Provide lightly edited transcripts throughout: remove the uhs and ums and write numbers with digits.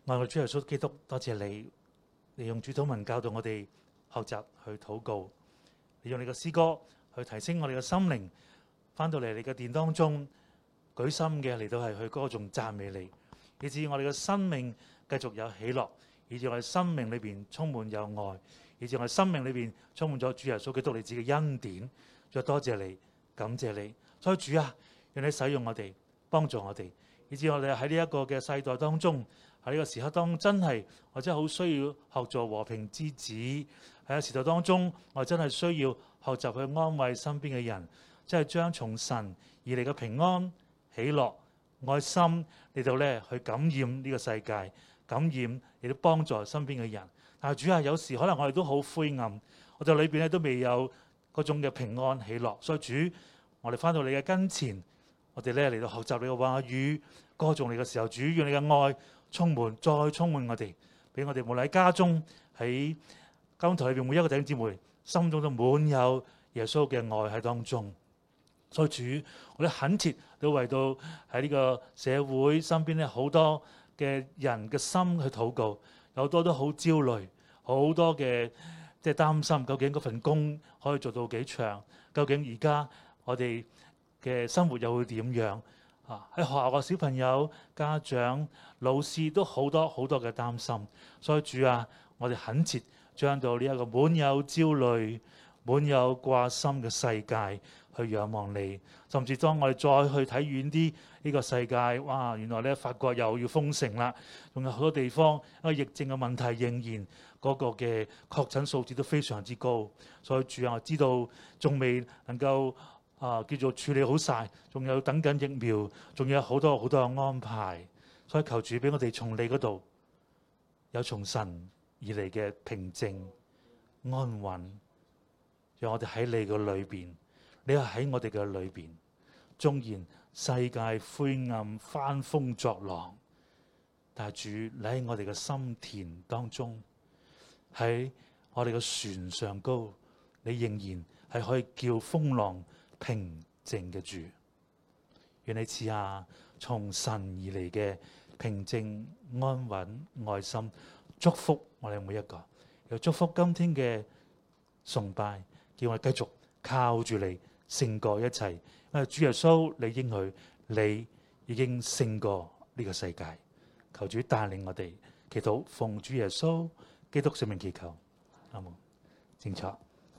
愛我主耶穌基督，多謝你，你用主禱文教導我哋學習去禱告，你用你嘅詩歌去提升我哋嘅心靈，翻到嚟你嘅殿當中，舉心嘅嚟到係去歌頌讚美你，以致我哋嘅生命繼續有喜樂，以致我哋生命裏邊充滿有愛，以致我哋生命裏邊充滿咗主耶穌基督你自己嘅恩典。再多謝你，感謝你，所以主啊，讓你使用我哋，幫助我哋，以致我哋喺呢一個嘅世代當中，喺呢個時刻當中真係我真係好需要學做和平之子。喺個時代當中，我真係需要學習去安慰身邊嘅人，即係將從神而嚟嘅平安、喜樂、愛心嚟到咧去感染呢個世界，感染亦都幫助身邊嘅人。但係主啊，有時可能我哋都好灰暗，我哋裏邊咧都未有嗰種嘅平安喜樂。所以主，我哋翻到你嘅跟前，我哋咧嚟到學習你嘅話語，歌頌你嘅時候，主願你嘅愛充滿，再充滿我哋，俾我哋無論喺家中、喺教會裏邊每一個弟兄姊妹心中都滿有耶穌嘅愛喺當中。所以主，我哋懇切都為到喺呢個社會身邊咧好多嘅人嘅心去禱告，有好多都好焦慮，好多嘅即係擔心，究竟嗰份工可以做到幾長？究竟而家我哋嘅生活又會點樣？喺學校嘅小朋友、家長、老師都好多好多嘅擔心。所以主啊，我哋懇切將到呢一個滿有焦慮、滿有掛心嘅世界去仰望你。甚至當我哋再去睇遠啲呢個世界，哇！原來咧法國又要封城啦，仲有好多地方因為疫症嘅問題仍然嗰個嘅確診數字都非常之高。所以主啊，我知道仲未能夠叫做處理好晒，仲有等緊疫苗，仲有好多好多嘅安排。所以求主俾我哋從你嗰度有從神而嚟嘅平靜安穩，讓我哋喺你嘅裏邊，你係喺我哋嘅裏邊。縱然世界灰暗、翻風作浪，但係主你喺我哋嘅心田當中，喺我哋嘅船上高，你仍然係可以叫風浪平靜嘅主。願你賜下從神而嚟嘅平靜、安穩、愛心，祝福我哋每一個，又祝福今天嘅崇拜，叫我哋繼續靠住你勝過一切。因為主耶穌，你應許你已經勝過呢個世界。求主帶領我哋，祈禱奉主耶穌基督聖名祈求，阿門。請坐。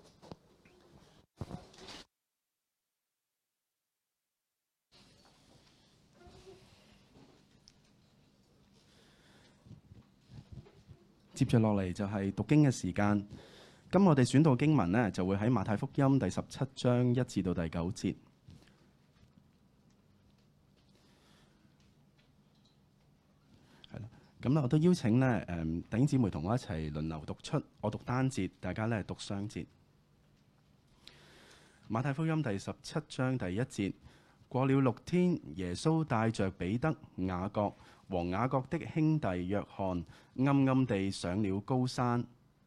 接住落嚟就係讀經嘅時間。咁我哋選到經文呢，就會喺馬太福音第17章1至到第9節。係啦，咁咧我都邀請呢弟兄姊妹同我一齊輪流讀出，我讀單節，大家呢讀雙節。馬太福音第17章第1節：過了6天，耶穌帶着彼得、雅各和雅各的兄弟約翰，暗暗地上了高山。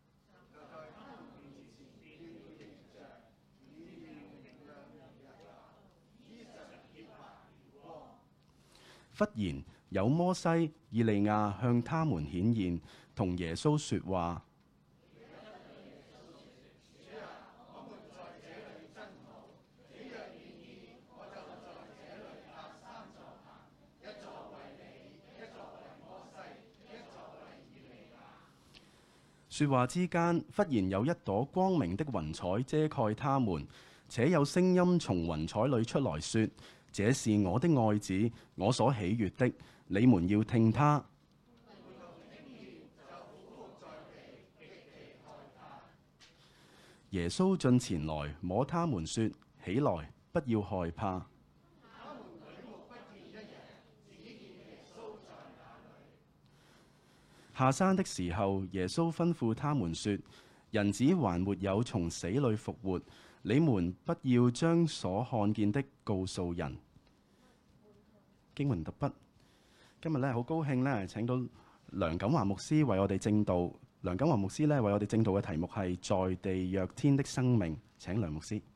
忽然有摩西、以利亞向他們顯現，同耶穌說話。說話之間，忽然有一朵光明的雲彩遮蓋他們，且有聲音從雲彩裏出來說：這是我的愛子，我所喜悅的，你們要聽他。耶穌進前來摸他們說：起來，不要害怕。下山的時候，耶穌吩咐他們說：人子還沒有從死裏復活，你們不要將所看見的告訴人。經文讀畢。今日咧好高興咧請到梁錦華牧師為我哋證道。梁錦華牧師咧為我哋證道嘅題目係在地若天的生命。請梁牧師。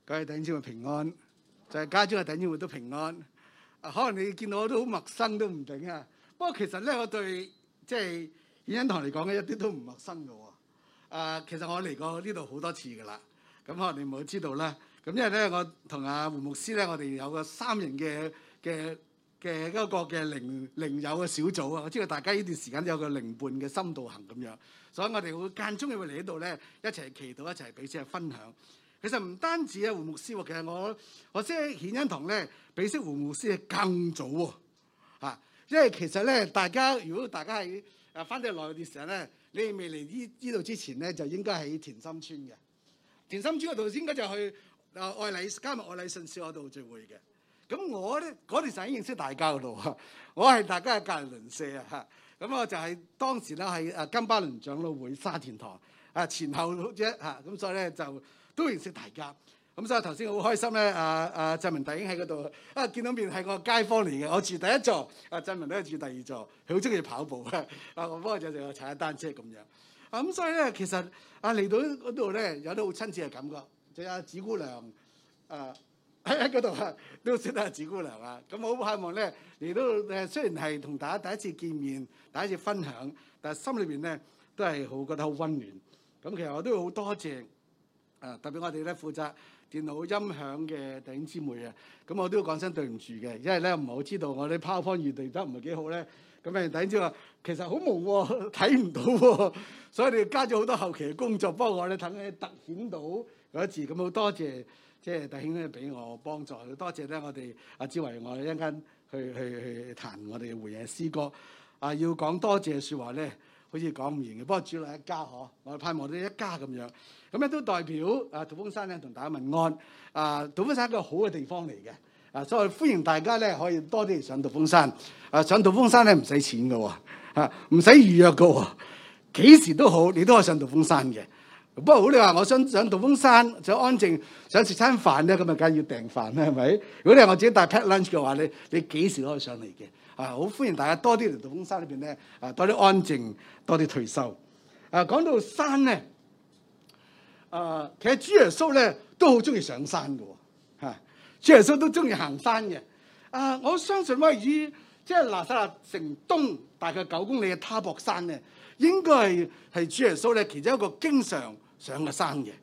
各位弟兄姊妹平安，就係家中嘅弟兄姊妹都平安。可能你見到我都好陌生都唔定啊。不過其實咧，我對即係顯恩堂嚟講咧，一啲都唔陌生嘅喎。其實我嚟過呢度好多次㗎啦。咁可能你冇知道啦。咁因為咧，我同阿胡牧師咧，我哋有個3人嘅一個嘅靈友嘅小組啊。我知道大家呢段時間有個靈伴嘅深度行咁樣，所以我哋會間中會嚟呢度咧，一齊祈禱，一齊彼此去分享。其實唔單止啊，胡牧師喎，其實我識顯恩堂咧，比識胡牧師係更早喎嚇。因為其實咧，如果大家係翻到內地時候咧，你哋未嚟呢度之前咧，就應該喺田心村嘅。田心村嗰度應該就去加入愛禮信社嗰度聚會嘅。咁我咧嗰段時間已經認識大家嗰度，我係大家嘅隔離鄰舍啊嚇。咁我就係當時咧係金巴倫長老會沙田堂前後啫嚇，咁所以咧就都認識大家。咁所以頭先好開心咧，振文弟兄喺嗰度見到面係我街坊嚟嘅，我住第一座，振文都係住第2座，佢好中意跑步嘅，我幫佢就踩下單車咁樣。咁所以咧其實嚟到嗰度咧有啲好親切嘅感覺，就阿子姑娘喺嗰度都識得阿子姑娘啊。咁我好盼望咧嚟到雖然係同大家第一次見面、第一次分享，但係心裏邊咧都係好覺得好溫暖。咁其實我都好多謝特別我哋咧負責電腦音響嘅弟兄姊妹啊，咁我都要講聲對唔住嘅，因為咧唔係好知道我啲 PowerPoint 預備得唔係幾好咧，咁誒弟兄姊妹話其實好朦喎，睇唔到喎，所以你加咗好多後期嘅工作幫我咧，等你突顯到嗰字，咁好多謝即係弟兄咧俾我幫助，多謝咧我哋阿志維我哋一陣間去彈我哋嘅回應詩歌要講多謝説話咧，好似講唔完嘅，不過主內一家嗬，我盼望我哋一家咁樣。咁咧都代表道風山咧同大家問安。道風山係一個好嘅地方嚟嘅，所以歡迎大家咧可以多啲嚟上道風山。上道風山咧唔使錢嘅喎，唔使預約嘅喎，幾時都好，你都可以上道風山嘅。不過好你話我想上道風山想安靜想食餐飯咧，咁啊梗係要訂飯啦，係咪？如果你係我自己帶 pack lunch 嘅話咧，你幾時都可以上嚟嘅。好歡迎大家多啲嚟道風山裏邊咧，多啲安靜，多啲退休。講到山咧。其實主耶穌咧都好中意上山嘅喎，主耶穌都中意行山嘅。我相信位於即係拿撒勒城東大概9公里嘅他泊山咧，應該係主耶穌咧其中一個經常上嘅山嘅。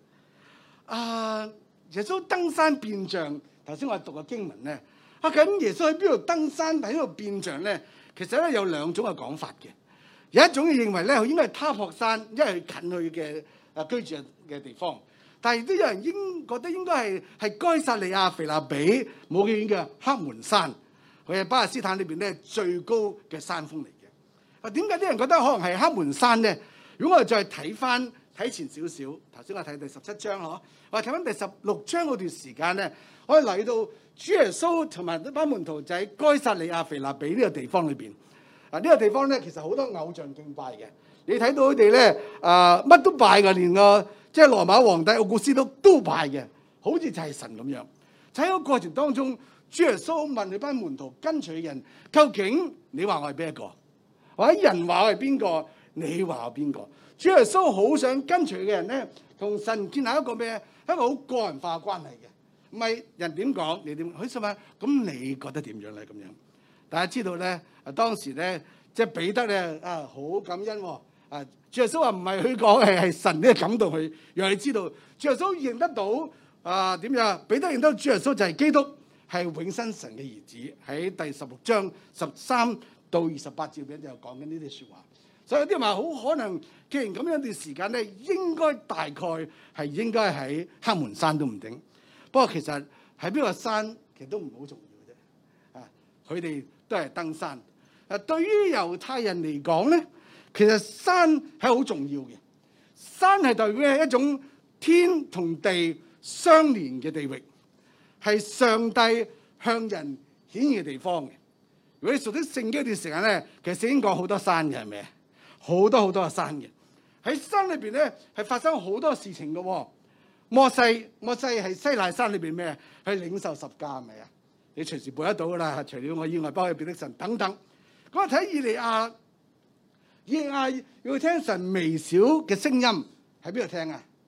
耶穌登山變像，頭先我哋讀嘅經文咧，咁耶穌喺邊度登山喺邊度變像咧？其實咧有2種嘅講法嘅。有一種認為咧應該係他泊山，因為近佢嘅居住嘅地方，但係都有人覺得應該係該撒利亞腓立比冇幾遠嘅黑門山，佢係巴勒斯坦裏邊咧最高嘅山峰嚟嘅。點解啲人覺得可能係黑門山咧？如果我哋再睇前少少，頭先我睇第17章嗬，我哋睇翻第16章嗰段時間咧，我哋嚟到主耶穌同埋一班門徒就喺該撒利亞腓立比呢個地方裏邊。呢個地方咧其實好多偶像敬拜嘅。你睇到佢哋咧，乜都拜嘅，連即係羅馬皇帝奧古斯都拜嘅，好似就係神咁樣。喺個過程當中，主耶穌問佢班門徒跟隨嘅人，究竟你話我係邊一個？或者人話我係邊個？你話我邊個？主耶穌好想跟隨嘅人咧，同神建立一個咩？一個好個人化嘅關係嘅，唔係人點講你點。佢心諗咁你覺得點樣咧？咁樣大家知道咧，當時咧即係彼得咧好感恩喎。主耶穌話唔係佢講，係神呢個感動佢，讓你知道主耶穌認得到點樣？彼得認得主耶穌就係基督，係永生神嘅兒子。喺第16章13到28節入邊就講緊呢啲説話。所以有啲人話好可能，既然咁樣段時間咧，應該大概係應該喺黑門山都唔定。不過其實喺邊個山其實都唔好重要嘅啫。佢哋都係登山。對於猶太人嚟講咧，其實山係好重要嘅，山係代表一種天同地相連嘅地域，係上帝向人顯現嘅地方嘅。如果你熟悉聖經一段時間咧，其實聖經講好多山嘅，係咪？好多嘅山嘅，喺山裏邊咧係發生好多事情嘅。摩西係西奈山裏邊咩？去領受十架係咪啊？你隨時背得到噶啦，除了我以外，包括別的神等等。咁我睇以利亞要聽神微小嘅聲音喺邊度聽啊？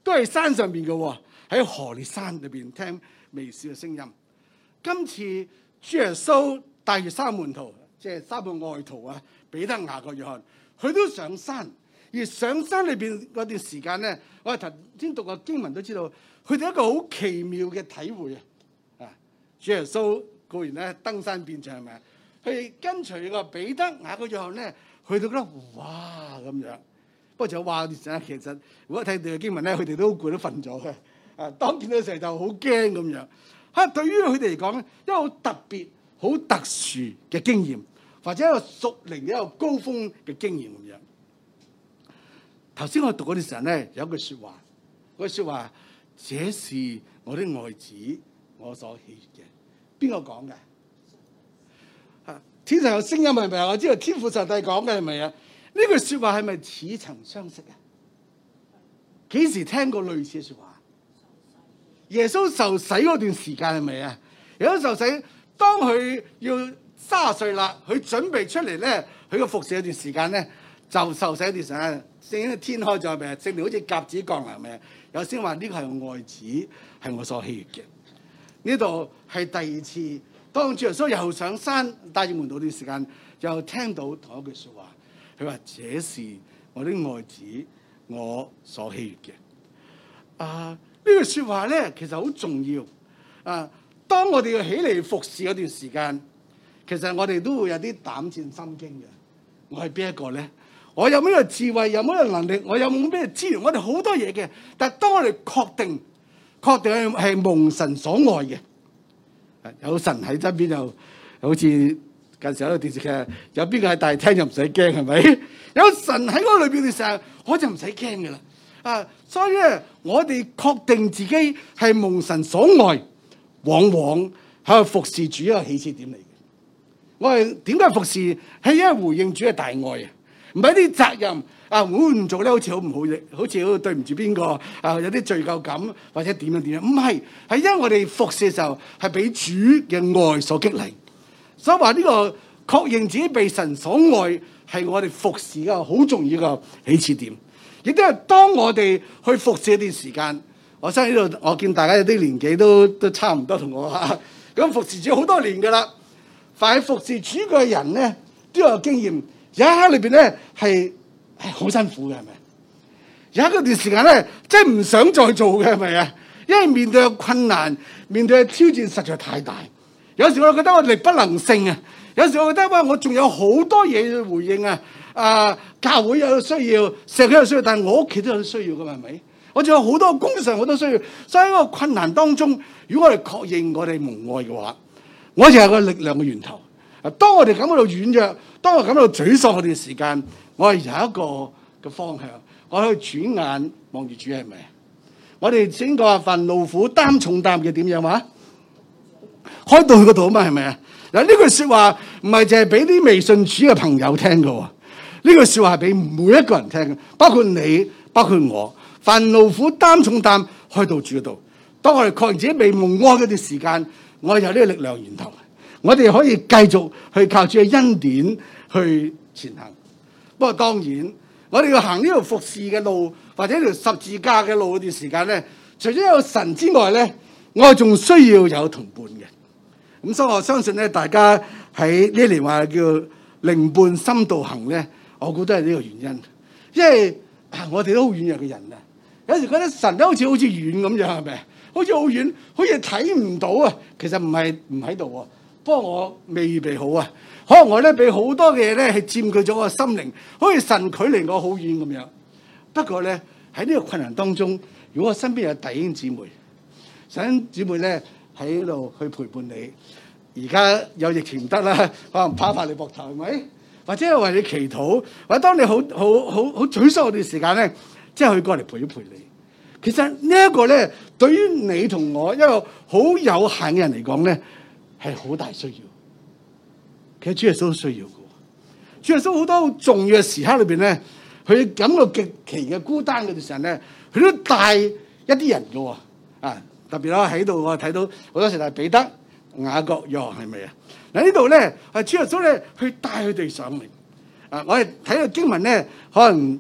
都係山上邊嘅喎，喺何烈山裏邊聽微小嘅聲音。今次主耶穌帶住三門徒，即係三個愛徒啊，彼得、雅各、約翰，佢都上山。而上山裏邊嗰段時間咧，我哋頭先讀過經文都知道，佢哋一個好奇妙嘅體會啊！啊，主耶穌固然咧登山變像係咪啊？佢哋跟隨個彼得、雅各、約翰咧，佢哋覺得哇咁樣。不過就話其實如果睇到嘅經文咧，佢哋都好攰都瞓咗嘅。啊，當見到嘅時候就好驚咁樣。嚇，對於佢哋嚟講咧，一個好特別、好特殊嘅經驗，或者一個屬靈嘅一個高峰嘅經驗咁樣。頭先我讀嗰段時候咧，有一句説話，嗰句説話，這是我的愛子，我所喜悅嘅。邊個講嘅？啊，天上有聲音係咪啊？我知道天父上帝講嘅係咪啊？呢句説話係咪似曾相識啊？幾時聽過類似嘅説話？耶穌受洗嗰段時間係咪啊？耶穌受洗，當佢要30歲啦，佢準備出嚟咧，佢個服侍嗰段時間咧，就受洗嗰段時間，聖經天開咗係咪啊？聖靈好似鴿子降臨係咪啊？有先話呢個係我愛子，係我所喜悅嘅。呢度係第二次，當主耶穌又上山帶住門徒嗰段時間，又聽到同一句説話，佢話：這是我的愛子，我所喜悅嘅。呢句説話咧，其實好重要。當我哋要起嚟服侍嗰段時間，其實我哋都會有啲膽戰心驚嘅。我係邊一個咧？我有咩智慧？有咩能力？我有冇咩資源？我哋好多嘢嘅。但係當我哋確定係蒙神所愛嘅，有神喺側邊，就好似近時有個電視劇，有邊個喺大廳就唔使驚係咪？有神喺嗰個裏邊嘅時候，我就唔使驚嘅啦。所以咧，我哋確定自己係蒙神所愛，往往係服侍主一個起始點嚟嘅。我係點解服侍？係因為回應主嘅大愛啊，唔係啲責任會唔做咧，好似好唔好，好似好對唔住邊個有啲罪疚感或者點樣，唔係，係因為我哋服侍嘅時候係俾主嘅愛所激勵，所以話呢個確認自己被神所愛係我哋服侍一個好重要嘅起始點。亦都係當我哋去服侍一段時間，我相信呢度我見大家有啲年紀都差唔多同我咁服侍主好多年㗎啦。凡係服侍主嘅人咧，都有經驗。有一刻裏邊咧係好辛苦嘅，係咪？有一段時間咧，真係唔想再做嘅，係咪啊？因為面對嘅困難、面對嘅挑戰實在太大。有時我覺得我力不能勝啊！有時我覺得我仲有好多嘢要回應啊！教會有需要，社區有需要，但係我屋企都有需要㗎嘛，係咪？我仲有好多工作上好多需要，所以喺個困難當中，如果我哋確認我哋蒙愛嘅話，我就係個力量嘅源頭。當我哋感到軟弱，當我感到沮喪嗰段時間，我係有一個嘅方向，我可以轉眼望住主，係咪？我哋先講話凡勞苦擔重擔嘅點樣話？開到去嗰度啊嘛，係咪啊？嗱，呢句説話唔係淨係俾啲未信主嘅朋友聽嘅喎，呢句説話係俾每一個人聽嘅，包括你，包括我。凡勞苦擔重擔，開到主嗰度。當我哋確認自己未蒙愛嗰段時間，我有呢個力量源頭，我哋可以繼續去靠主嘅恩典去前行。不過當然，我哋要行呢條服侍嘅路，或者條十字架嘅路嗰段時間咧，除咗有神之外咧，我哋仲需要有同伴嘅。咁所以我相信咧，大家喺呢年話叫靈伴深度行咧，我估都係呢個原因。因為我哋都好軟弱嘅人啊，有時覺得神都好似遠咁樣，係咪？好似好遠，好似睇唔到啊！其實唔喺度喎。不過我未預備好啊，可能我咧俾好多嘅嘢咧係佔據咗我心靈，好似神距離我好遠咁樣。不過咧喺呢個困難當中，如果我身邊有弟兄姊妹，弟兄姊妹咧喺度去陪伴你，而家有疫情唔得啦，可能拍你膊頭係咪？或者係為你祈禱，或者當你好沮喪嗰段時間咧，即係佢過嚟陪一陪你。其實呢一個咧，對於你同我一個好有限嘅人嚟講咧，係好大需要。其實主耶穌都需要嘅。主耶穌好多好重要嘅時刻裏邊咧，佢感到極其嘅孤單嗰段時間咧，佢都帶一啲人嘅喎。特別啦喺度我睇到好多時係彼得、雅各、約翰係咪啊？嗱呢度咧係主耶穌咧去帶佢哋上嚟。我哋睇個經文咧，可能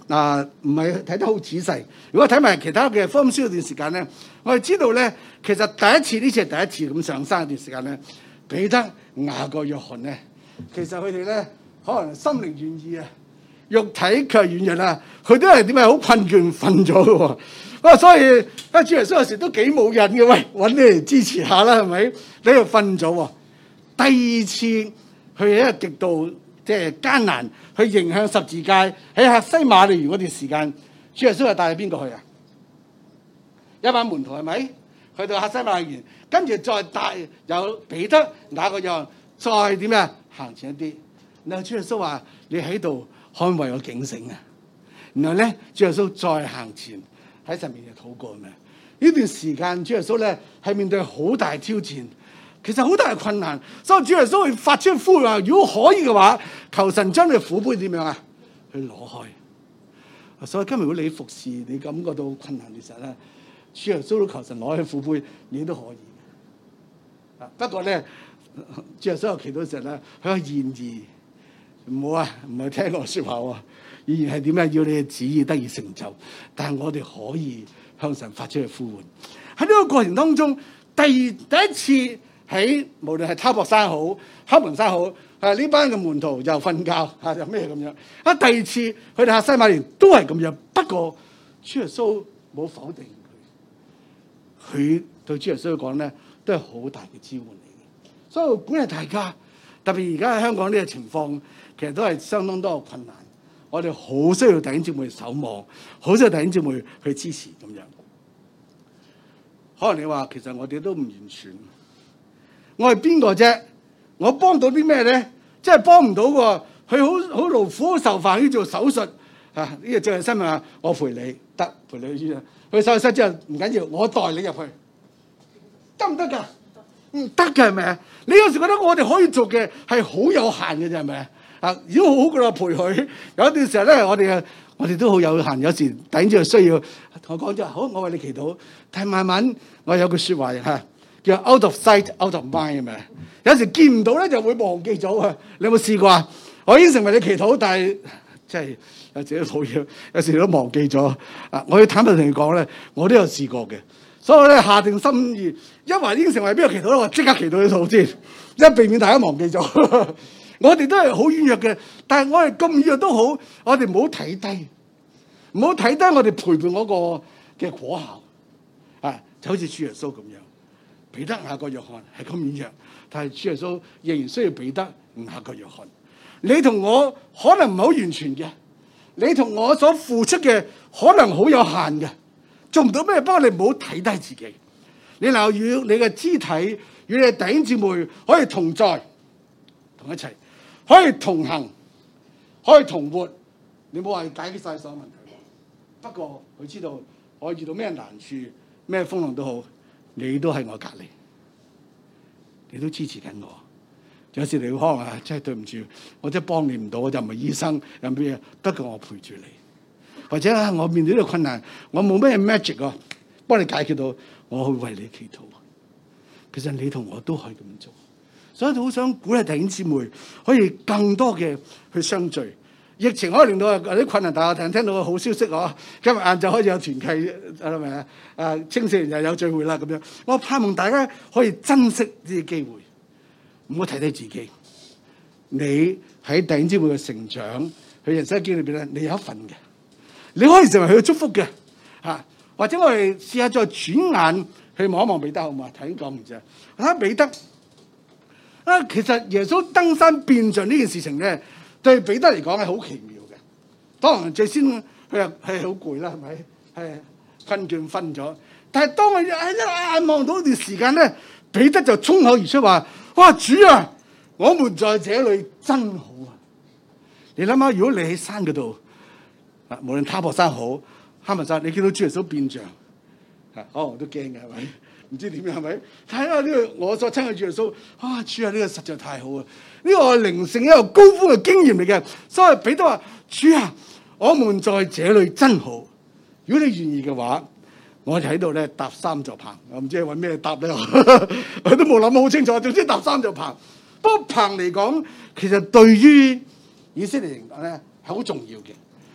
唔係睇得好仔細。如果睇埋其他嘅福音書嗰段時間咧，我哋知道咧，其實呢次係第一次咁上山嗰段時間咧，彼得、雅各、約翰咧，其實佢哋咧可能心靈願意啊，肉體卻軟弱啦，佢都係點啊？好困倦，瞓咗嘅喎。所以主耶穌有時都幾冇癮嘅，喂，揾你嚟支持下啦，係咪？你又瞓咗喎。第二次佢係一個極度即係艱難去迎向十字架，喺客西馬尼園嗰段時間，主耶穌係帶邊個去啊？一班門徒係咪？去到客西馬尼園，跟住再帶有彼得、雅各、約翰，再點啊？行前一啲。然後主耶穌話：你喺度捍衛我警醒啊！然後咧，主耶穌再行前喺上面就禱告咩？呢段時間，主耶穌咧係面對好大挑戰。其實好大嘅困難，所以主耶穌會發出呼籲話：如果可以嘅話，求神將你嘅苦杯點樣啊？去攞開。所以今日如果你服侍，你感覺到困難嘅時候咧，主耶穌都求神攞開苦杯，你都可以。不過咧，主耶穌有祈禱嘅時候咧，佢話然而唔好啊，唔係聽我説話喎，然而係點咧？要你嘅旨意得以成就。但係我哋可以向神發出去呼喚。喺呢個過程當中，第一次。喺無論係他泊山好、黑門山好，呢班嘅門徒又瞓覺又咩咁樣。第二次佢哋客西馬尼都係咁樣，不過主耶穌冇否定佢，佢對主耶穌講咧都係好大嘅支援嚟嘅。所以鼓勵大家，特別而家喺香港呢個情況，其實都係相當多嘅困難。我哋好需要弟兄姊妹守望，好需要弟兄姊妹去支持咁樣。可能你話其實我哋都唔完全。我係邊個啫？我幫到啲咩咧？即係幫唔到喎。佢好勞苦、好受煩，要做手術啊！呢個就係新聞啊！我陪你得，陪你去醫院。去手術室之後唔緊要，我帶你入去，得唔得㗎？唔得㗎係咪啊？你有時覺得我哋可以做嘅係好有限嘅啫，係咪啊？如果好好嘅陪佢，有一段時候咧，我哋都好有限。有時頂住需要同我講咗，好，我為你祈禱。但係慢慢我有句説話嚇。叫 out of sight, out of mind 係咪？有時見唔到咧，就會忘記咗啊！你有冇試過啊？我已經成為你祈禱，但係即係有自己抱歉，有時都忘記咗啊！我要坦白同你講咧，我都有試過嘅。所以我咧下定心意，一話已經成為邊個祈禱咧，我即刻祈禱呢套先，一避免大家忘記咗。我哋都係好軟弱嘅，但係我哋咁軟弱都好，我哋唔好睇低，唔好睇低我哋陪伴嗰個嘅果效啊！就好似主耶穌咁樣。彼得、雅各、約翰係咁軟弱，但係主耶穌仍然需要彼得、雅各、約翰。你同我可能唔係好完全嘅，你同我所付出嘅可能好有限嘅，做唔到咩？不過你唔好睇低自己。你能夠與你嘅肢體、與你嘅弟兄姊妹可以同在、同一齊，可以同行、可以同活。你冇話解決晒所有問題，不過佢知道我遇到咩難處、咩風浪都好。你都喺我隔離，你都支持緊我。有時你可能真係對唔住，我真係幫你唔到，我就唔係醫生，有咩嘢？不過我陪住你，或者我面對呢個困難，我冇咩 magic 啊，幫你解決到，我會為你祈禱。其實你同我都可以咁做，所以好想鼓勵弟兄姊妹可以更多嘅去相聚。疫情可以令到有啲困難，但係我聽到個好消息喎，今日晏晝開始有團契，係咪啊？青少年又有聚會啦咁樣。我盼望大家可以珍惜呢啲機會，唔好睇低自己。你喺弟兄姊妹嘅成長，佢人生經歷裏邊咧，你有一份嘅，你可以成為佢嘅祝福嘅嚇。或者我哋試下再轉眼去望一望彼得好唔好啊？頭先講唔知啊，睇下彼得啊，其實耶穌登山變像呢件事情咧，對彼得嚟講係好奇妙嘅。當然最先佢係好攰啦，係咪？係困倦瞓咗。但係當佢一眼望到一段時間咧，彼得就衝口而出話：哇，主啊，我們在這裡真好啊！你諗下，如果你喺山嗰度，啊，無論他泊山好、哈密山，你見到主耶穌變像，可能都驚嘅，係咪？唔知點樣係咪？睇下呢個我所親嘅主耶穌，啊，主啊，呢個實在太好啊！呢個係靈性一個高峰嘅經驗嚟嘅，所以彼得話：主啊，我們在這裡真好。如果你願意嘅話，我哋喺度咧搭三座棚，我唔知揾咩搭咧，我都冇諗好清楚。總之搭三座棚。不過棚嚟講，其實對於以色列嚟講咧係好重要嘅。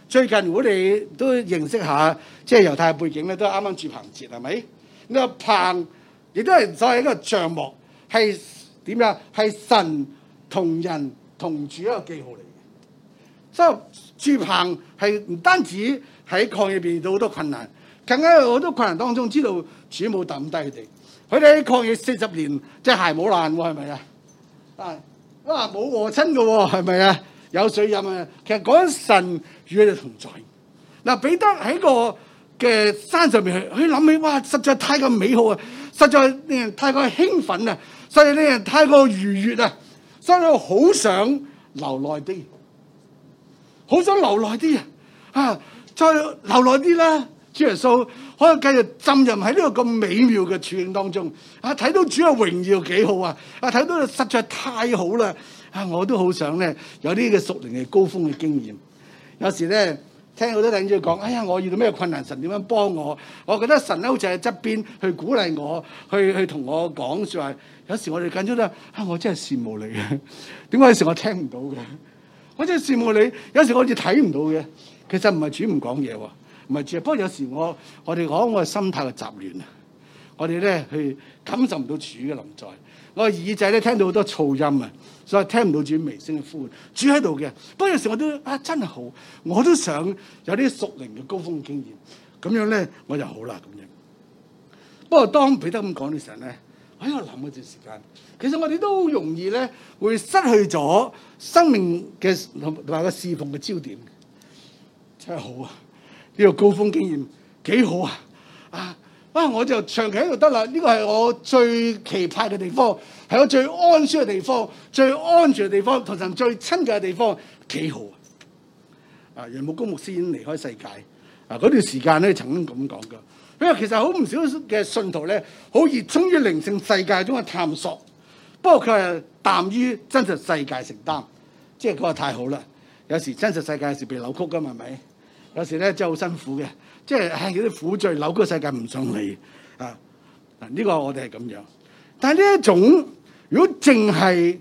最近如果你都認識下，即係猶太背景咧，都係啱啱住棚節係咪？呢個棚亦都係所謂一個帳幕，係點樣？係神同人同住一個記號嚟嘅。所以住棚係唔單止喺曠野入邊遇到好多困難，更加有好多困難當中知道主冇抌低佢哋。佢哋喺曠野40年，即係鞋冇爛喎，係咪啊？冇餓親嘅喎，係咪啊？有水飲啊！其實嗰陣神與佢哋同在。嗱，彼得喺個嘅山上面，佢諗起哇，實在太過美好啊！實在令人太過興奮啊！實在令人太過愉悅啊！所以佢好想留耐啲，好想留耐啲啊！再留耐啲啦！主耶穌可以繼續浸淫喺呢個咁美妙嘅處境當中啊！睇到主嘅榮耀幾好啊！睇到實在太好啦！我都好想咧有啲嘅屬靈嘅高峰嘅經驗。有時咧聽好多弟兄姊妹講，哎呀，我遇到咩困難，神點樣幫我？我覺得神咧好似喺側邊去鼓勵我，去同我講説話。有時我哋緊張得我真係羨慕你嘅。點解有時我聽唔到嘅？我真係羨慕你。有時我好似睇唔到嘅。其實唔係主唔講嘢喎，唔係主。不過有時我哋講我嘅心態嘅雜亂啊，我哋咧去感受唔到主嘅臨在。我嘅耳仔咧聽到好多噪音啊，所以聽唔到主微聲嘅呼喚。主喺度嘅，不過有時我都真係好，我都想有啲屬靈嘅高峰經驗，咁樣咧我就好啦咁樣。不過當彼得咁講嘅時候咧，我喺度諗嗰段時間，其實我哋都好容易咧會失去咗生命嘅同埋個侍奉嘅焦點。真係好啊！呢個高峰經驗幾好啊！我就長期喺度得啦。呢個係我最期盼嘅地方，係我最安舒嘅地方，最安全嘅地方，同神最親近嘅地方，幾好啊！楊牧公牧師已經離開世界嗰段時間咧，曾經咁講過。因為其實好唔少嘅信徒咧，好熱衷於靈性世界中嘅探索，不過佢係淡於真實世界承擔。即係嗰個太好啦！有時真實世界有時被扭曲㗎嘛，係咪？有時咧真係好辛苦嘅。即係嗰啲苦罪扭曲個世界唔上嚟啊！呢個我哋係咁樣，但係呢一種如果淨係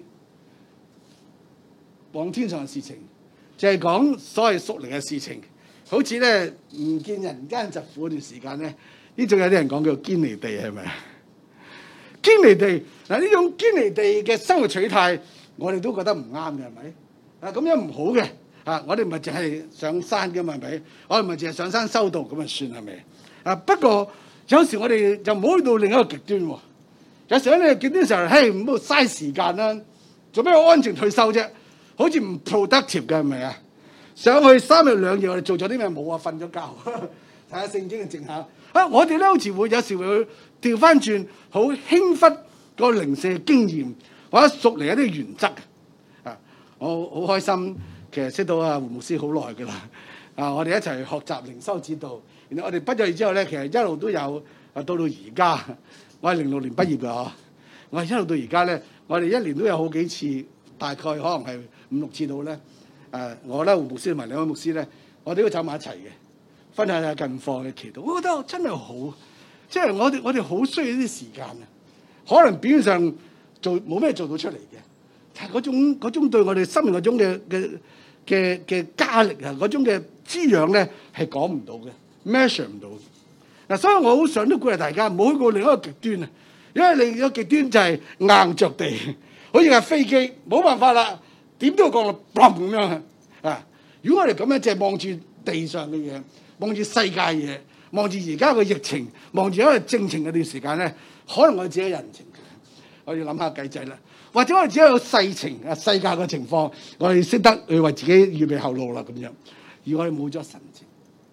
往天上嘅事情，就係講所謂屬靈嘅事情，好似咧唔見人間疾苦嗰段時間咧，呢種有啲人講叫堅離地係咪？堅離地嗱，呢種堅離地嘅生活取態，我哋都覺得唔啱嘅係咪？咁樣唔好嘅。我哋唔係淨係上山嘅嘛，係咪？我哋唔係淨係上山修道咁啊，算係咪？不過有時我哋就唔好去到另一個極端喎。有時喺呢個極端嘅時候，嘿，唔好嘥時間啦，做咩安靜退休啫？好似唔 productive 嘅係咪啊？上去3日2夜，我哋做咗啲咩冇啊？瞓咗覺，睇下聖經嘅靜下。我哋咧好似會有時會調翻轉，好輕忽個靈性嘅經驗，或者屬嚟一啲原則。我好開心。其實識到胡牧師好耐㗎啦，我哋一齊學習靈修指導。然後我哋畢咗業之後咧，其實一路都有到而家。我係06年畢業㗎，我係一路到而家咧，我哋一年都有好幾次，大概可能係5、6次到咧。我咧胡牧師同埋兩位牧師咧，我哋都走埋一齊嘅，分享下近況嘅祈禱。我覺得真係好，即係我哋好需要啲時間啊。可能表面上冇咩做到出嚟嘅，但係嗰種對我哋生命嗰種嘅加力啊，嗰種嘅滋養咧係講唔到嘅 ，measure 唔到嘅。所以我好想都鼓勵大家唔好去過另一個極端啊，因為另一個極端就係硬着地，好似架飛機冇辦法啦，點都要降落砰咁樣啊！如果我哋咁樣淨係望住地上嘅嘢，望住世界嘢，望住而家嘅疫情，望住一個政情嗰段時間咧，可能我哋自己人情，我要諗下計仔啦。或者我哋只有世情啊，世界嘅情況，我哋識得去為自己預備後路啦咁樣。而我哋冇咗神情，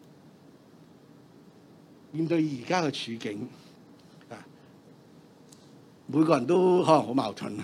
面對而家嘅處境啊，每個人都可能好矛盾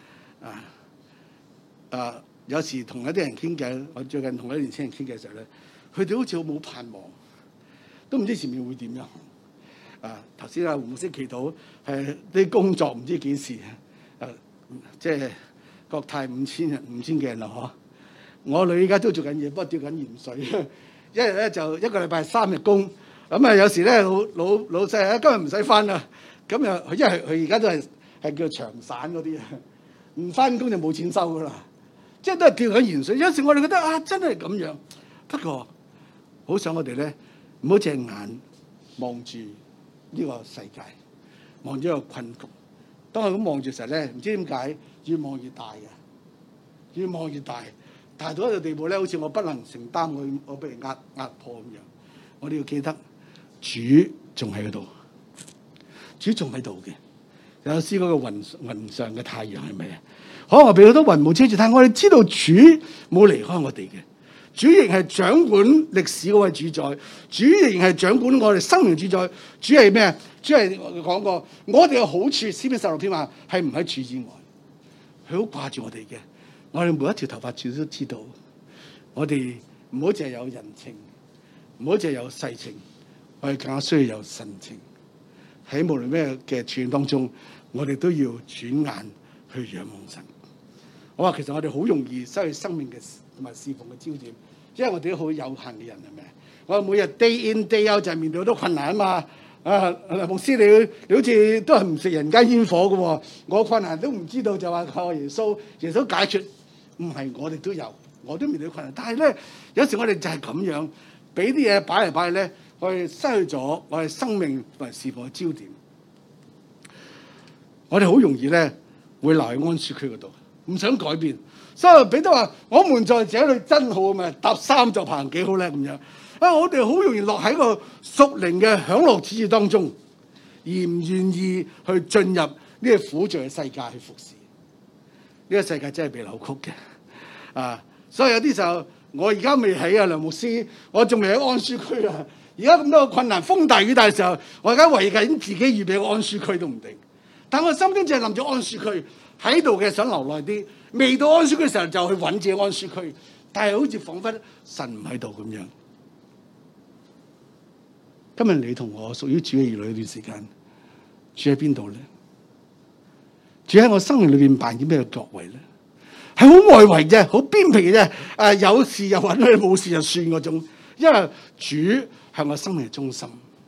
有時同一啲人傾偈，我最近同一啲年輕人傾偈嘅時候咧，佢哋好似好冇盼望，都唔知前面會點樣。頭先胡牧師祈禱係啲工作唔知幾時。即係國泰5000人，5000幾人啦嗬！我女而家都做緊嘢，不過吊緊鹽水。一日咧就1個禮拜3日工，咁有時咧老細今日唔使翻啦，咁又因為佢而家都係叫長散嗰啲啊，唔翻工就冇錢收噶啦，即係都係吊緊鹽水。有時我哋覺得真係咁樣，不過好想我哋咧唔好隻眼望住呢個世界，望住一個困局。當我咁望住嘅時候咧，唔知點解越望越大嘅，越望越大，大到一個地步咧，好似我不能承擔，我俾人壓迫咁樣。我哋要記得主仲喺嗰度，主仲喺度嘅。有詩嗰個雲上嘅太陽係咪啊？可能我俾好多雲霧遮住，但係我哋知道主冇離開我哋嘅，主仍係掌管歷史嗰位主宰，主仍係掌管我哋生命主宰。主係咩啊？主係講過，我哋嘅好處，詩篇16篇話係唔喺主以外，佢好掛住我哋嘅。我哋每一條頭髮主都知道，我哋唔好淨係有人情，唔好淨係有世情，我哋更加需要有神情。喺無論咩嘅處境當中，我哋都要轉眼去仰望神。我話其實我哋好容易失去生命嘅同埋侍奉嘅焦點，因為我哋都好有限嘅人，係咪？我每日 day in day out 就係面對好多困難啊嘛。牧師你好似都係唔食人間煙火嘅喎，我困難都唔知道就話靠耶穌解決，唔係我哋都有，我都面對困難。但係咧，有時我哋就係咁樣，俾啲嘢擺嚟擺去咧，我哋失去咗我哋生命同埋侍奉嘅焦點。我哋好容易咧會留喺安舒區嗰度，唔想改變。所以彼得話：我們在這裏真好啊嘛，搭三座棚幾好咧咁樣。我哋好容易落喺個屬靈嘅享樂主義當中，而唔願意去進入呢個苦罪嘅世界去服侍。呢個世界真係被扭曲嘅所以有啲時候我而家未起啊，梁牧師，我仲未喺安舒區啊。而家咁多個困難，風大雨大嘅時候，我而家為緊自己預備個安舒區都唔定。但我心中淨係諗住安舒區喺度嘅，想留耐啲。未到安舒區嘅時候就去揾自己安舒區，但係好似彷彿神唔喺度咁樣。今日你同我屬於主嘅兒女呢段時間，住喺邊度咧？住喺我生命裏邊扮演咩嘅角位咧？係好外圍啫，好邊皮嘅啫。有事就揾佢，冇事就算嗰種。因為主係我生命嘅中心。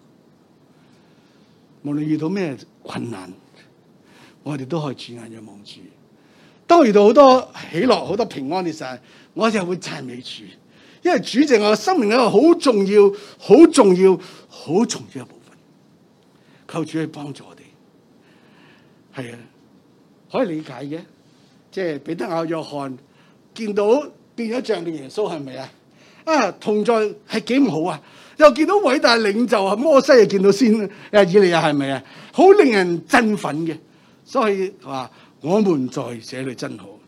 無論遇到咩困難，我哋都可以轉眼仰望主。當我遇到好多喜樂、好多平安嘅時候，我就會讚美主。因為主就係我生命一個好重要、好重要、好重要嘅部分，求主去幫助我哋。係啊，可以理解嘅，即係彼得、雅各、約翰見到變咗像嘅耶穌，係咪啊？同在係幾唔好啊！又見到偉大領袖啊，摩西又見到先，以利亞係咪啊？好令人振奮嘅，所以話我們在這裏真好。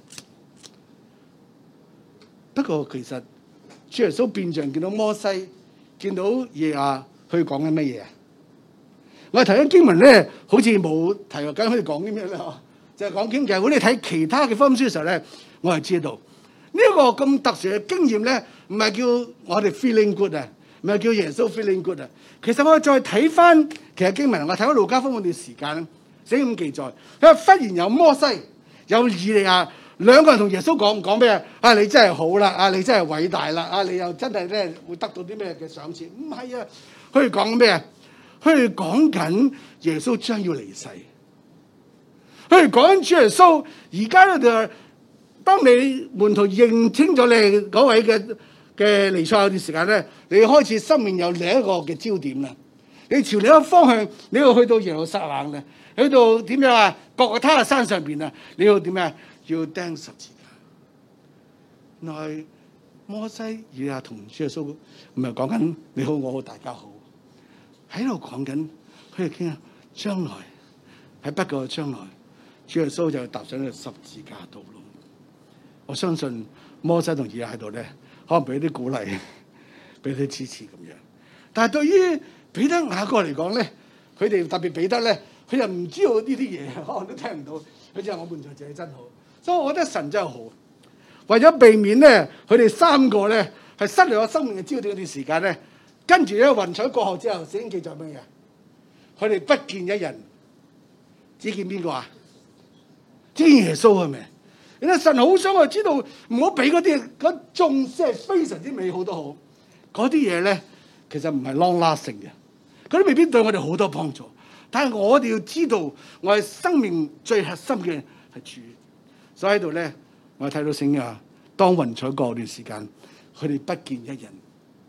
不過其實主耶穌變像見到摩西，見到耶亞，佢講緊乜嘢啊？我哋睇緊經文咧，好似冇提過緊佢哋講啲咩咧？就係講經嘅。如果你睇其他嘅福音書嘅時候咧，我係知道呢一個咁特殊嘅經驗咧，唔係叫我哋 feeling good 啊，唔係叫耶穌 feeling good 啊。其實我哋再睇翻其實經文，我睇翻路加福音嗰段時間咧，寫咁記載，佢忽然有摩西，有以利亞。兩個人同耶穌講咩啊？你真係好啦，你真係偉大啦，你又真係咧會得到啲咩嘅賞賜？唔係啊，佢哋講咩啊？佢哋講緊耶穌將要離世。佢哋講緊主耶穌而家咧就，當你門徒認清咗你嗰位嘅彌賽亞段時間咧，你開始生命有另一個嘅焦點啦。你朝另一個方向，你要去到耶路撒冷咧，去到點樣啊？各個他嘅山上邊啊，你要點啊？要釘十字架。原來摩西以利亞同主耶穌唔係講緊你好我好大家好，喺度講緊佢哋傾啊，將來喺不久嘅將來，主耶穌就踏上呢個十字架道路。我相信摩西同以利亞喺度咧，可能俾啲鼓勵，俾啲支持咁樣。但係對於彼得、雅各嚟講咧，佢哋特別彼得咧，佢就唔知道呢啲嘢，可能都聽唔到。佢就話我們在這裏真好。所以我覺得神真係好，為咗避免咧，佢哋三個咧係失去咗生命嘅焦點嗰段時間咧，跟住咧雲彩過後之後，聖經記載乜嘢？佢哋不見一人，只見邊個啊？只見耶穌係咪？原來神好想我知道，唔好俾嗰啲嗰種即係非常之美好都好，嗰啲嘢咧其實唔係 long lasting 嘅，嗰啲未必對我哋好多幫助。但係我哋要知道，我哋生命最核心嘅係主。所以喺度咧，我睇到聖經啊，當雲彩過段時間，佢哋不見一人，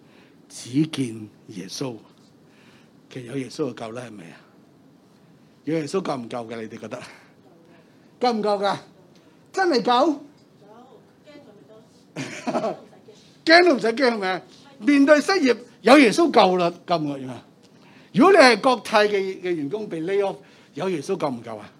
只見耶穌。其實有耶穌就夠啦，係咪啊？有耶穌夠唔夠嘅？你哋覺得夠唔夠㗎？真係夠？驚都唔使驚，係咪啊？面對失業，有耶穌夠啦，夠唔夠啊？如果你係國泰嘅員工被 lay off， 有耶穌夠唔夠啊？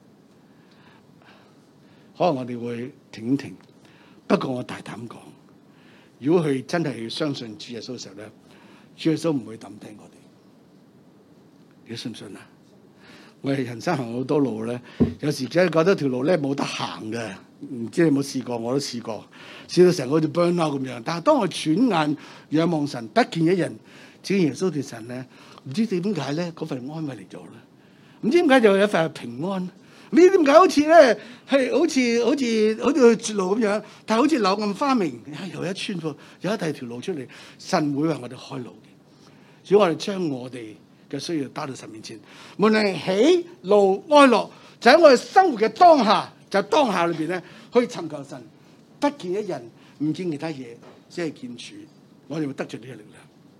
可能我哋會停停，不過我大膽講，如果佢真係相信主耶穌嘅時候咧，主耶穌唔會抌低我哋。你信唔信啊？我哋人生行好多路咧，有時真係覺得條路咧冇得行嘅，唔知你有冇試過？我都試過，試到成個好似 burn out 咁樣。但係當我轉眼仰望神，不見一人，只見耶穌條神咧，唔知點解咧嗰份安慰嚟咗啦。唔知點解就有一份平安。唔知點解好似咧係好似去絕路咁樣，但係好似柳暗花明，又一村喎，有一第二條路出嚟。神會為我哋開路嘅，只要我哋將我哋嘅需要帶到神面前，無論係喜怒哀樂，就喺我哋生活嘅當下，就當下裏邊咧，去尋求神，不見一人，唔見其他嘢，只係見主，我哋會得着呢個力量。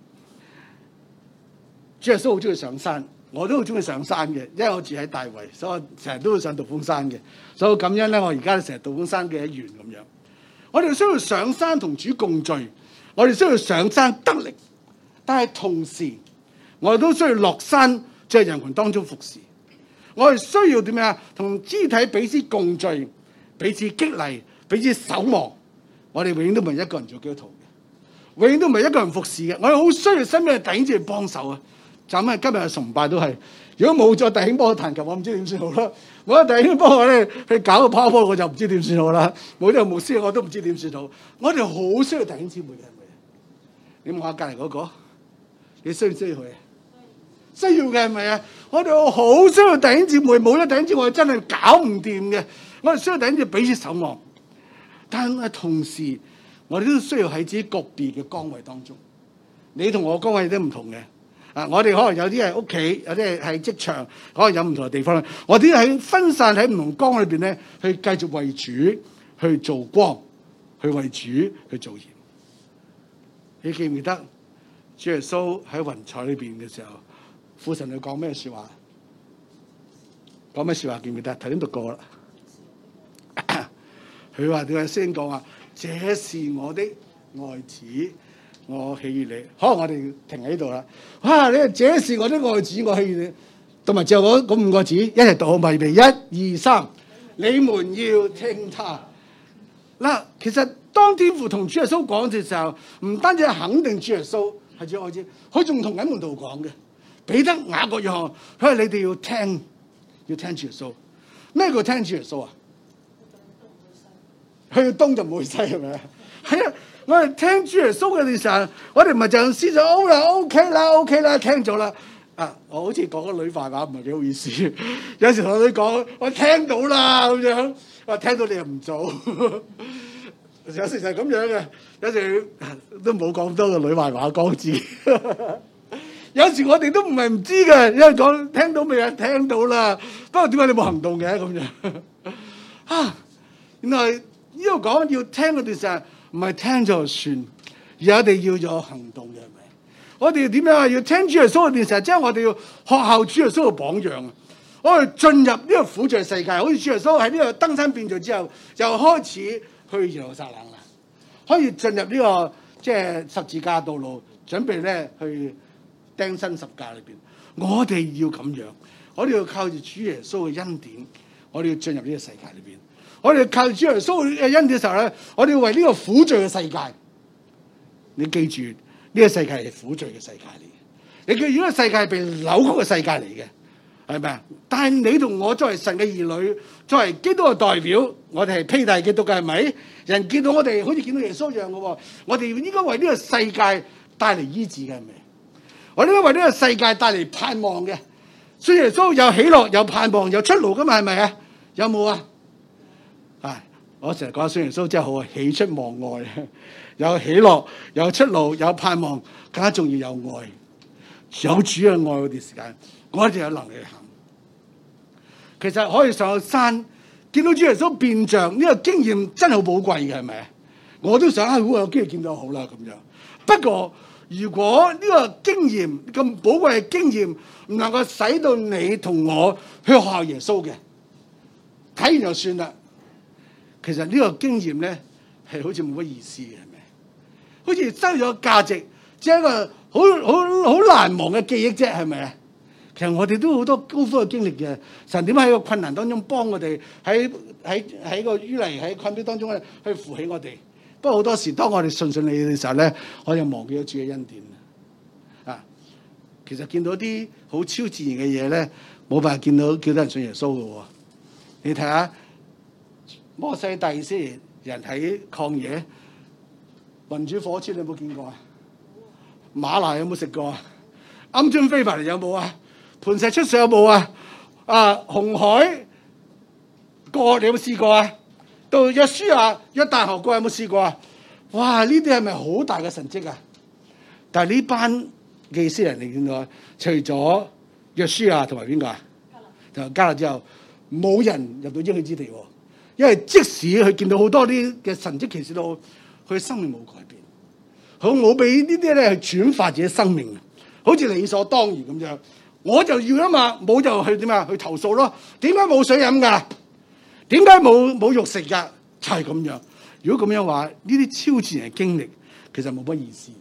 主耶穌好中意上山，我都好中意上山嘅，因為我住喺大圍，所以我成日都會上道風山嘅，所以我感恩咧，我而家成日道風山嘅一員咁樣。我哋需要上山同主共聚，我哋需要上山得力，但係同時，我哋都需要落山，在人群當中服侍。我哋需要點樣？同肢體彼此共聚，彼此激勵，彼此守望。我哋永遠都唔係一個人做基督徒嘅，永遠都唔係一個人服侍嘅。我哋好需要身邊嘅弟兄姊妹幫手啊！就咁啊！今日嘅崇拜都係，如果冇咗弟兄幫我彈琴，我唔知點算好啦。冇咗弟兄幫我咧去搞個 PowerPoint，我就唔知點算好啦。冇咗個牧師，我都唔知點算好。我哋好需要弟兄姊妹嘅，係咪？你望下隔離嗰個，你需唔需要佢啊？需要嘅係咪啊？我哋好需要弟兄姊妹，冇咗弟兄姊妹真係搞唔掂嘅。我哋需要弟兄姊妹彼此守望，但係同時我哋都需要喺自己個別嘅崗位當中。你同我崗位都唔同嘅。我哋可能有啲係屋企，有啲係職場，可能有唔同嘅地方。我哋喺分散喺唔同崗裏邊咧，去繼續為主去做光，去為主去做鹽。你記唔記得主耶穌喺雲彩裏邊嘅時候，父神佢講咩説話？講咩説話？記唔記得？頭先讀過啦。佢話點解先講話？這是我的愛子。我喜悅你，可能我哋停喺度啦。哇！你這是我的愛子，我喜悅你。同埋最後嗰5個字，一齊讀好咪？備1、2、3，你們要聽他。嗱，其實當天父同主耶穌講嘅時候，唔單止係肯定主耶穌係主愛子，佢仲同緊門徒講嘅。彼得、雅各、約翰，佢話你哋要聽主耶穌。咩叫聽主耶穌啊？去到東就唔會西，係咪啊？係啊。我哋聽主耶穌嘅時候，我哋唔係就思想 O 啦 OK 啦，聽咗啦。我好似講個女壞話，唔係幾好意思。有時同你講，我聽到啦咁樣，我聽到你又唔做。有時就係咁樣嘅，有時都冇講多個女壞話講字。有時我哋都唔係唔知嘅，因為講聽到未啊？聽到啦，不過點解你冇行動嘅咁樣？原來呢度講要聽嗰段時候。唔係聽就算，而我哋要有行動嘅，係咪？我哋點樣啊？要聽主耶穌嘅電視，即係我哋要學效主耶穌嘅榜樣啊！我哋進入呢個苦罪世界，好似主耶穌喺呢個登山變罪之後，又開始去耶路撒冷啦，可以進入呢個即係十字架道路，準備咧去釘身十架裏邊。我哋要咁樣，我哋要靠住主耶穌嘅恩典，我哋要進入呢個世界裏邊。我哋靠主耶穌嘅恩典嘅時候咧，我哋要為呢個苦罪嘅世界。你記住，呢個世界係苦罪嘅世界嚟嘅。你記住，呢個世界係被扭曲嘅世界嚟嘅，係咪啊？但係你同我作為神嘅兒女，作為基督嘅代表，我哋係披戴基督嘅，係咪？人見到我哋好似見到耶穌一樣嘅喎。我哋應該為呢個世界帶嚟醫治嘅，係咪？我哋應該為呢個世界帶嚟盼望嘅。所以耶穌有喜樂、有盼望、有出路㗎嘛，係咪啊？有冇啊？我成日講信耶穌真係好啊，喜出望外，有喜樂，有出路，有盼望，更加重要有愛，有主嘅愛嗰段時間，我哋有能力去行。其實可以上去山，見到主耶穌變像，呢個經驗真係好寶貴嘅，係咪啊？我都想如果有機會見到好啦咁樣。不過如果呢個經驗咁寶貴嘅經驗唔能夠使到你同我去學效耶穌嘅，睇完就算啦。其實呢個經驗咧係好似冇乜意思嘅，係咪？好似收咗價值，只係一個好難忘嘅記憶啫，係咪啊？其實我哋都好多高峰嘅經歷嘅，神點喺個困難當中幫我哋，喺個淤泥喺困境當中咧去扶起我哋。不過好多時當我哋順利嘅時候咧，我就忘記咗主嘅恩典啊！其實見到啲好超自然嘅嘢咧，冇辦法叫到人信耶穌嘅喎。你睇下摩西帶以色列人喺曠野雲柱火柱，你有冇見過啊？嗎哪有冇食過啊？鵪鶉飛埋嚟有冇啊？磐石出水有冇啊？紅海過你有冇試過啊？到約書亞約旦河過有冇試過啊？哇！呢啲係咪好大嘅神蹟啊？但係呢班嘅以色列人你見到，除咗約書亞同埋邊個啊？就加勒之後，冇人入到應許之地喎。因為即使佢見到好多啲嘅神蹟奇事都，佢生命冇改變，佢冇俾呢啲咧去轉化自己生命，好似理所當然咁樣。我就要啊嘛，冇就去點啊？去投訴咯。點解冇水飲㗎？點解冇肉食㗎？就係咁樣。如果咁樣話，呢啲超自然嘅經歷其實冇乜意思。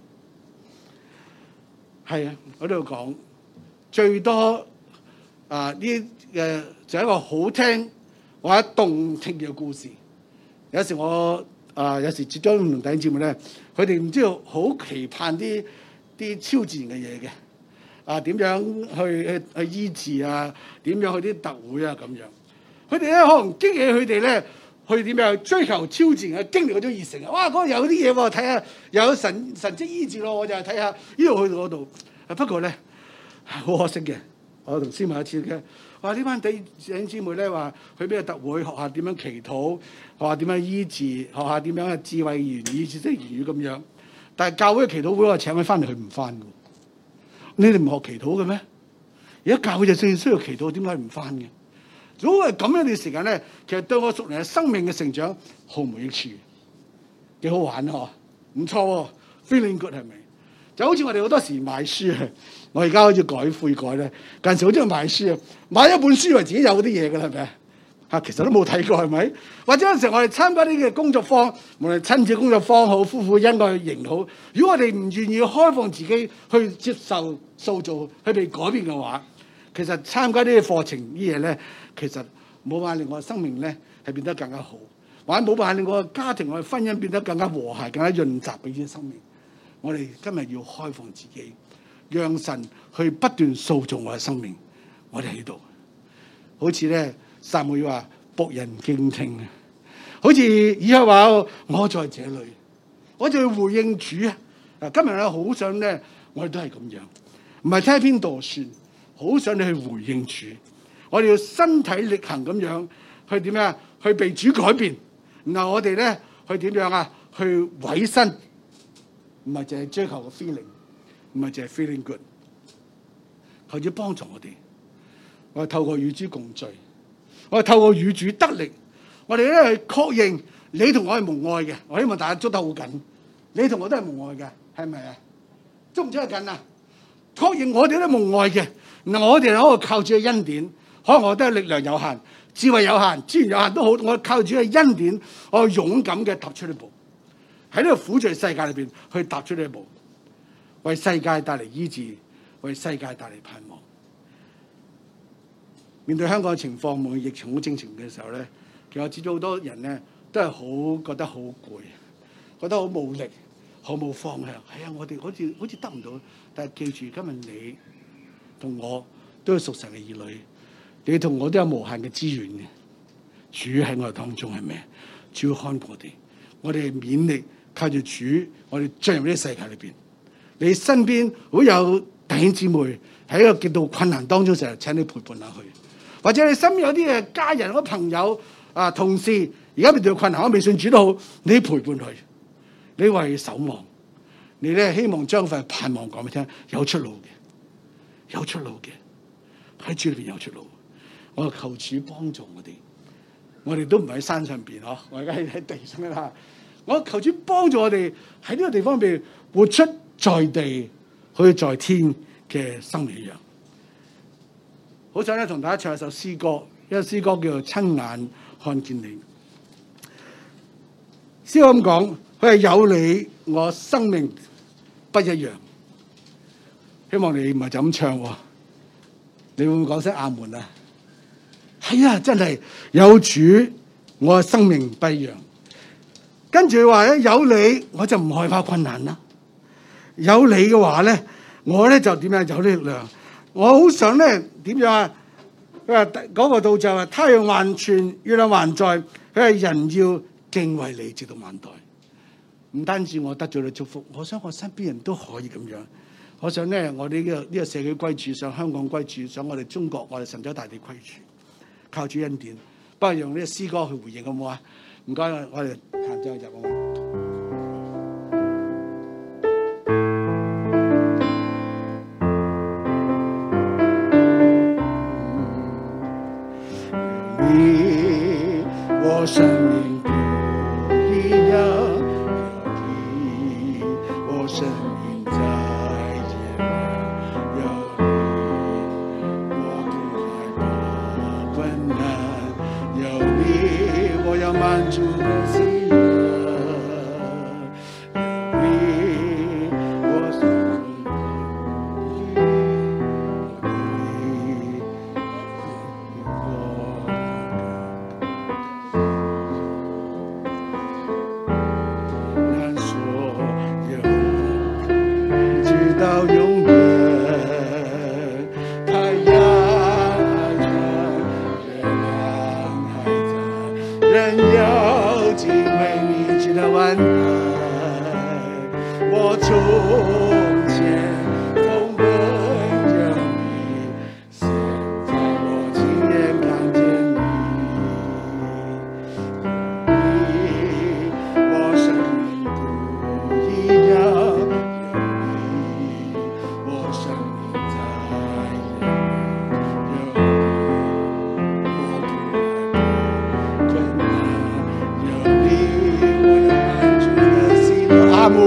係啊，我都要講最多呢嘅就係一個好聽或者動聽嘅故事。有時我有時接咗唔同弟兄姊妹咧，佢哋唔知道好期盼啲超自然嘅嘢嘅。點樣去醫治啊？點樣去啲特會啊？咁樣，佢哋咧可能激起佢哋咧去點樣追求超自然嘅經歷嗰種熱誠啊！哇！嗰度有啲嘢喎，睇下有神蹟醫治咯，我就係睇下呢度去到嗰度。不過咧好可惜嘅，我同師母一次嘅話呢班弟兄姊妹咧話去邊個特會學下點樣祈禱，學下點樣醫治，學下點樣嘅智慧言語、知識言語咁樣。但係教會嘅祈禱會我請佢翻嚟，佢唔翻㗎。你哋唔學祈禱嘅咩？而家教會就正需要祈禱，點解唔翻嘅？如果係咁樣嘅時間咧，其實對我屬靈嘅生命嘅成長毫無益處，幾好玩嗬？唔錯喎 ，feeling good 係咪？就好似我哋好多時買書啊，我而家好似悔改咧，近時好中意買書啊，買一本書以為自己有啲嘢㗎啦，係咪啊？其實都冇睇過係咪？或者有陣時我哋參加啲嘅工作坊，無論親子工作坊好，夫婦恩愛營好，如果我哋唔願意開放自己去接受塑造，去被改變嘅話，其實參加呢啲課程啲嘢咧，其實冇辦法令我嘅生命咧係變得更加好，或者冇辦法令我嘅家庭、我嘅婚姻變得更加和諧、更加潤澤俾啲生命。我哋今日要開放自己，讓神去不斷塑造我嘅生命。我哋喺度，好似咧撒母耳話僕人敬聽啊，好似以賽話我在這裏，我就要回應主啊！今日咧好想咧，我哋都係咁樣，唔係聽邊度算，好想你去回應主。我哋要身體力行咁樣去點樣？去被主改變。然後我哋咧去點樣啊？去委身。唔係淨係追求個 feeling，唔係淨係 feeling good，求主幫助我哋。我哋透過與主共聚，我哋透過與主得力，我哋咧去確認你同我係蒙愛嘅。我希望大家捉得好緊，你同我都係蒙愛嘅，係咪啊？捉唔捉得緊啊？確認我哋都係蒙愛嘅。嗱，我哋喺度靠主嘅恩典，可能我都係力量有限、智慧有限、資源有限都好，我靠主嘅恩典，我勇敢嘅踏出呢步。喺呢個苦罪世界裏邊去踏出呢一步，為世界帶嚟醫治，為世界帶嚟盼望。面對香港嘅情況，無論疫情好正常嘅時候咧，其實我知道好多人咧都係覺得好攰，覺得好無力，好冇方向。係啊，我哋好似得唔到，但係記住，今日你同我都係屬神嘅兒女，你同我都有無限嘅資源嘅。主喺我哋當中係咩？主要看顧我哋，我哋係勉力。靠住主，我哋進入呢個世界裏邊。你身邊會有弟兄姊妹喺一個極度困難當中，成日請你陪伴下佢，或者你身邊有啲嘅家人、朋友、同事，而家面對困難，我未信主都好，你陪伴佢，你為守望，你咧希望將份盼望講俾聽，有出路嘅，有出路嘅，喺主裏邊有出路。我求主幫助我哋都唔喺山上邊我而家喺地上啦。我求主幫助我哋喺呢個地方裏邊活出在地好似在天嘅生命一樣。好想咧同大家唱一首詩歌，一首詩歌叫做《親眼看見你》。詩歌咁講，佢係有你，我生命不一樣。希望你唔係就咁唱喎，你會唔會講聲阿門啊？係啊，真係有主，我嘅生命不一樣。跟住佢話咧，有你我就唔害怕困難啦。有你嘅話咧，我咧就點樣有力量。我好想咧點樣啊？佢話嗰個道就係太陽還存，月亮還在。佢係人要敬畏你直到萬代。唔單止我得咗你祝福，我想我身邊人都可以咁樣。我想咧，我哋呢個社區歸主，想香港歸主，想我哋中國，我哋神州大地歸主，靠主恩典。不如用呢個詩歌去回應好唔好啊？唔該，我哋彈咗入好。你我生命不一樣，有你我生命在前面，有你我不害怕困難，有你我要滿足的喜樂，有你我生命不一樣，到永遠，太陽還在，月亮還在，人要敬畏你直到萬代。我從前風聞有你，現在我親眼看見你，我生命不一樣。阿門。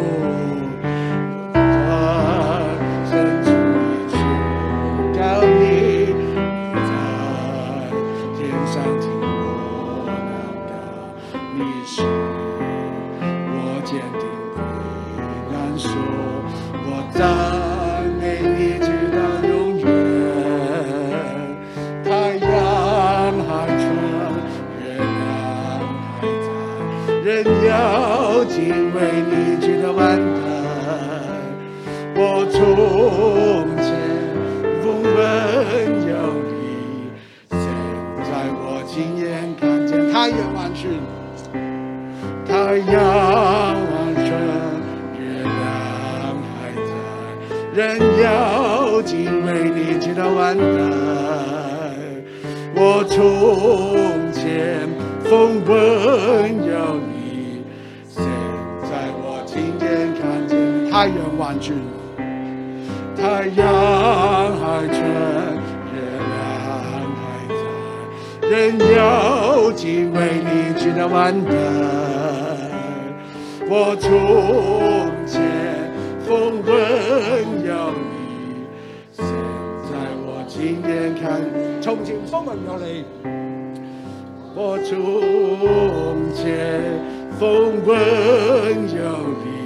伸出你手，高你在天上聽我禱告，你是我堅定的安守，我讚美你直到永遠。太陽還存，月亮還在，人要敬畏你直到萬代。我從前風聞有你，現在我親眼看見。太陽還存，太陽還存，月亮還在，人要敬畏你直到萬代。我從前風聞有你，現在我親眼看見。太陽還存，太陽還存，月亮還在，人要敬畏你直到萬代。我從前風聞有你，現在我親眼看。從前風聞有你，我從前風聞有你。